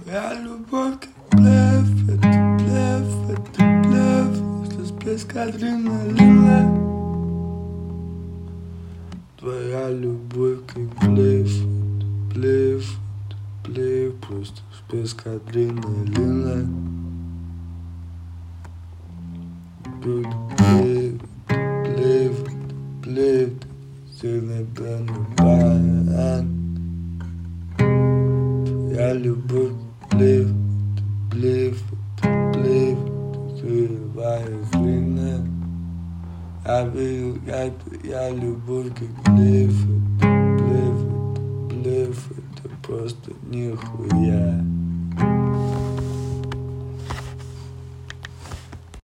Твоя любовь как блеф, это блеф, это блеф. Что с песка адреналина. Твоя любовь как блеф, это блеф, это блеф. Просто с песка адреналина. Блеф, блеф, блеф. Сильный план. Твоя любовь блеф, блеф, блеф. Твоя хрена. Я видел, как твоя любовь как блеф, блеф, блеф. Это просто нихуя.